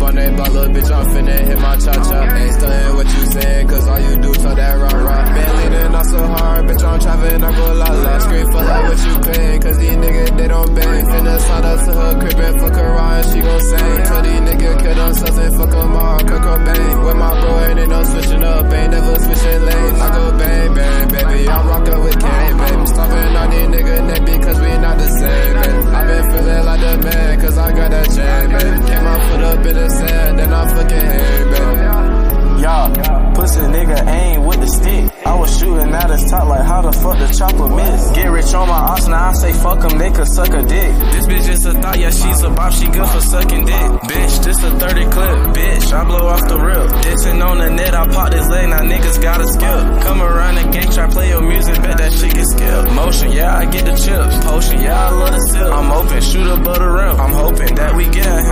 my name, but little bitch, I'm finna hit my cha-cha. Ain't stunning what you saying, cause all you do talk that rah-rah. Been leaning not so hard, bitch, I'm traveling, I go la-la. Scream for like what you paying, cause these niggas, they don't bang. Finna slide up to her crib and fuck her around, she gon' sing. Tell these niggas kill themselves and fuck them all, Kurt Cobain. With my bro, ain't no switching up, ain't never switching lanes. I go bang, bang, baby, I'm rockin' with Kane, baby. Stopping on these niggas neck because we not the same, baby. I been feeling like the man, cause I got that chain, baby. Came my foot up in the sand, then I fucking hate, baby. Y'all, pussy nigga aim with the stick. I was shooting at his top like how the fuck the chopper miss. Get rich on my ops, now I say fuck them, they could suck a dick. This bitch is a thought, yeah she's a bop, she good for sucking dick. Bitch, this a 30 clip, bitch, I blow off the rip. Dissing on the net, I pop this leg, now niggas gotta skip. Come around the gang, try play your music, bet that shit get skipped. Motion, yeah I get the chips. Potion, yeah I love the sip. I'm open, shoot above the rim. I'm hoping that we get a